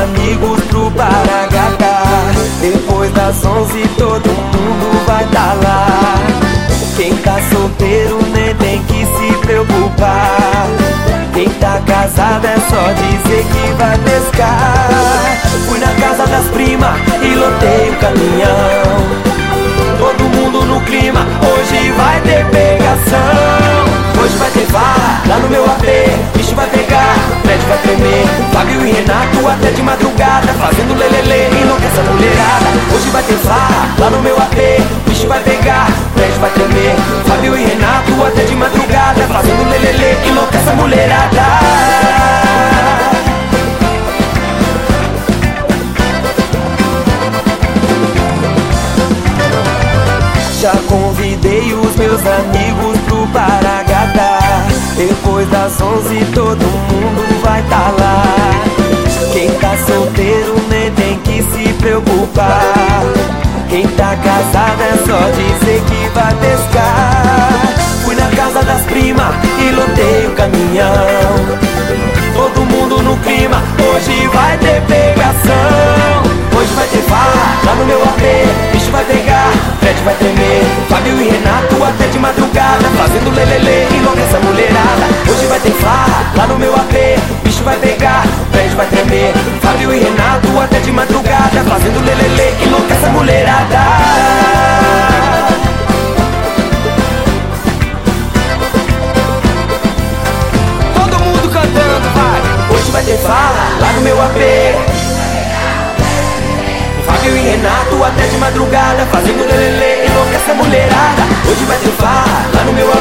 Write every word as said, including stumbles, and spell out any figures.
amigos pro Paragata. Depois das onze todo mundo vai tá lá. Quem tá solteiro nem tem que se preocupar. Quem tá casado é só dizer que vai pescar. Fui na casa das primas e lotei o caminhão. Todo mundo no clima, hoje vai ter pegação. Hoje vai ter farra, lá no meu A P, bicho vai pegar, prédio vai tremer. Fábio e Renato até de madrugada, fazendo lelele, enlouquece a mulherada. Hoje vai ter farra, lá no meu A P, bicho vai pegar, prédio vai tremer. Fábio e Renato até de madrugada, fazendo lelele, enlouquece a mulherada. Já convidei os meus amigos pro Paragata. Depois das onze todo mundo vai tá lá. Quem tá solteiro nem tem que se preocupar. Quem tá casado é só dizer que vai pescar. Fui na casa das primas e lotei o caminhão. Todo mundo no clima, hoje vai ter pegação. Hoje vai ter farra, lá no meu A P, bicho vai pegar, prédio vai tremer. Fábio e Renato até de madrugada, fazendo lelele, enlouquece a mulherada. Hoje vai ter farra, lá no meu A P, bicho vai pegar, prédio vai tremer. Fábio e Renato até de madrugada, fazendo lelele, enlouquece a mulherada. Todo mundo cantando, vai. Hoje vai ter farra, lá no meu A P, Fábio e Renato até de madrugada, fazendo lelele, enlouquece a mulherada. Hoje vai ter farra, lá no meu